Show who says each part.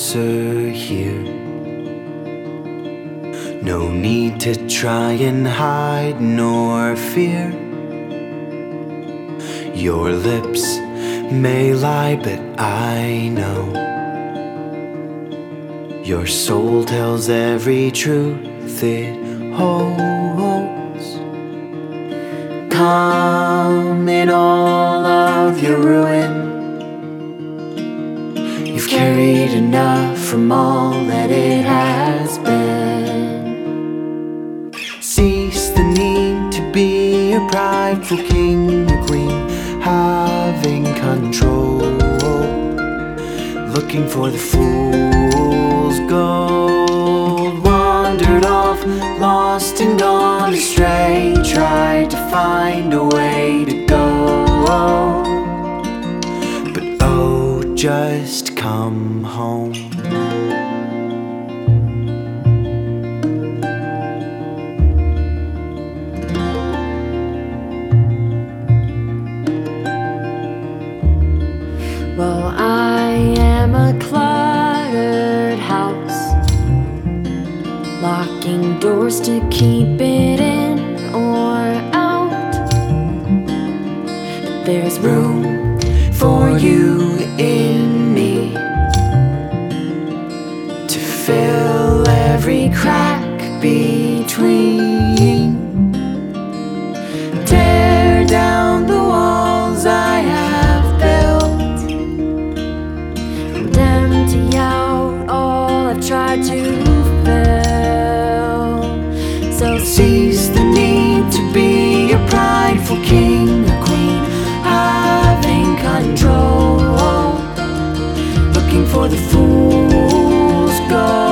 Speaker 1: answer here. No need to try and hide nor fear. Your lips may lie, but I know your soul tells every truth it holds. Come in all of your ruin. You've carried enough from all that it has been. Cease the need to be a prideful king or queen, having control, looking for the fool's gold. Wandered off, lost and gone astray, tried to find a way to go, but oh, just come home.
Speaker 2: Well, I am a cluttered house, locking doors to keep it in or out. But there's room
Speaker 1: For you in me to fill every crack between. Tear down the walls I have built
Speaker 2: and empty out all I've tried to fill. So
Speaker 1: Cease the need to be a prideful king or queen, having control, looking for the fool's gold.